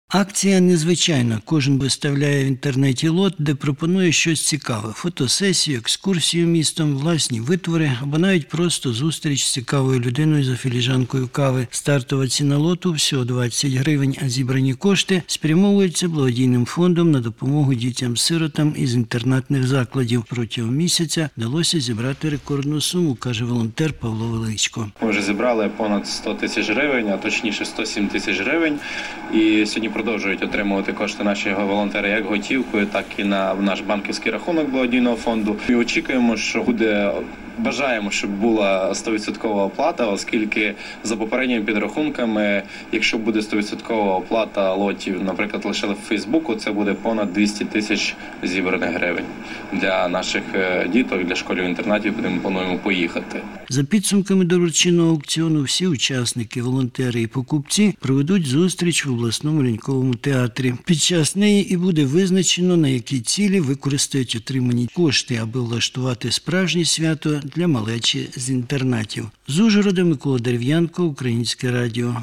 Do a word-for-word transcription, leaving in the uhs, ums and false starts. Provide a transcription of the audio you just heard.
Акція незвичайна. Кожен виставляє в інтернеті лот, де пропонує щось цікаве – фотосесію, екскурсію містом, власні витвори або навіть просто зустріч з цікавою людиною за філіжанкою кави. Стартова ціна лоту – всього двадцять гривень, а зібрані кошти спрямовуються благодійним фондом на допомогу дітям-сиротам із інтернатних закладів. Протягом місяця вдалося зібрати рекордну суму, каже волонтер Павло Величко. Ми вже зібрали понад сто тисяч гривень, а точніше сто сім тисяч гривень. І сьогодні продовжують отримувати кошти наші волонтери як готівкою, так і на наш банківський рахунок благодійного фонду. І очікуємо, що буде, бажаємо, щоб була сто відсотків оплата, оскільки за попередніми підрахунками, якщо буде сто відсотків оплата лотів, наприклад, лише в Фейсбуку, це буде понад двісті тисяч зібраних гривень для наших діток, для школів-інтернатів, куди ми плануємо поїхати. За підсумками дорученого аукціону всі учасники, волонтери і покупці проведуть зустріч в обласному ляльковому театрі. Під час неї і буде визначено, на які цілі використають отримані кошти, аби влаштувати справжнє свято для малечі з інтернатів. З Ужгорода Микола Дерев'янко, Українське радіо.